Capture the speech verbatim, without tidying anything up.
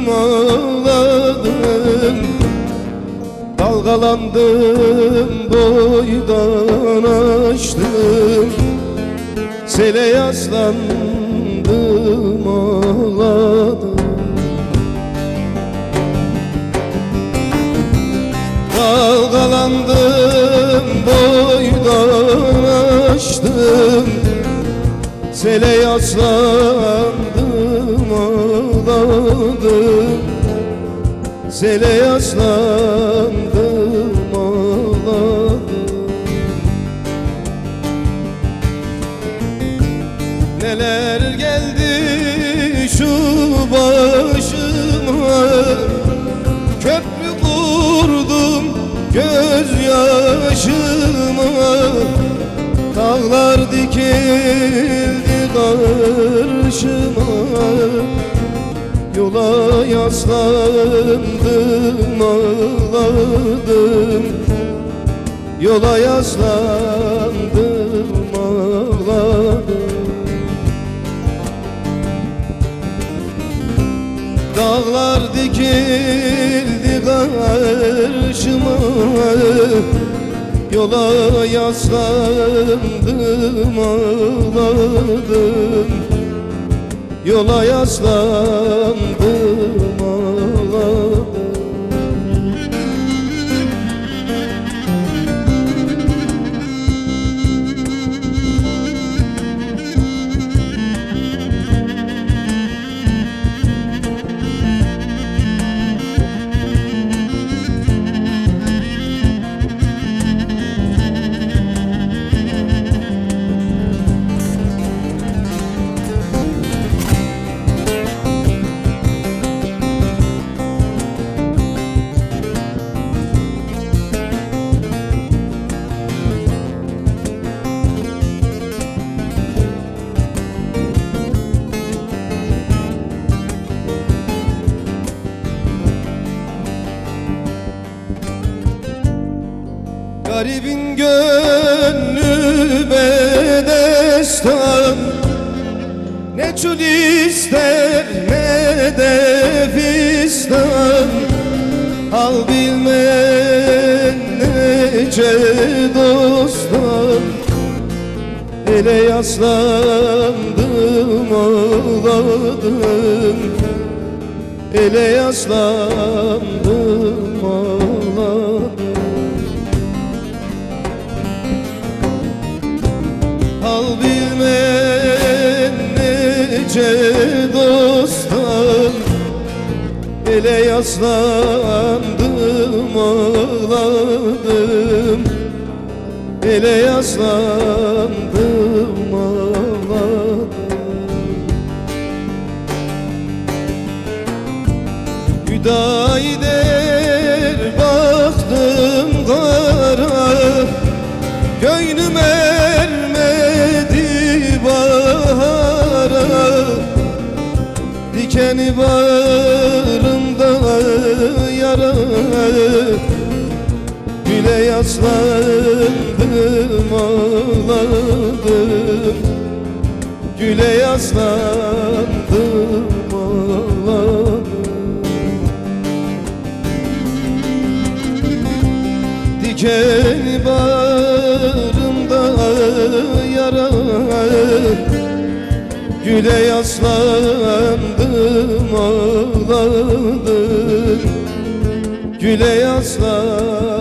ağladım, dalgalandım, boydan aştım, sele yaslandım, ağladım. Dalgalandım, boydan aştım, sele yaslandım, ağladım, sele yaslandım, ağladım. Neler geldi şu başıma, köprü kurdum gözyaşıma, dağlar dikildi karşıma, yola yaslandım, ağladım, yola yaslandım, ağladım. Dağlar dikildi karşıma, yola yaslandım, ağladım, yola yaslandım, ağladım. Garibin gönlü bedestan, ne çul ister ne de fistan, al bilmeyen nece dosttan, ele yaslandım, ağladım, ele yaslandım, ağladım. Al bilmeyen nece dostan, ele yaslandım, ağladım, ele yaslandım, ağladım. Hüdayider baktım kara, gönlüm ermedi bahara, dikeni bağrımda yara, güle yaslandım, ağladım, güle yaslandım, ağladım. Dikeni bağrımda yara, güle yaslandım, ağladım, güle yaslandım.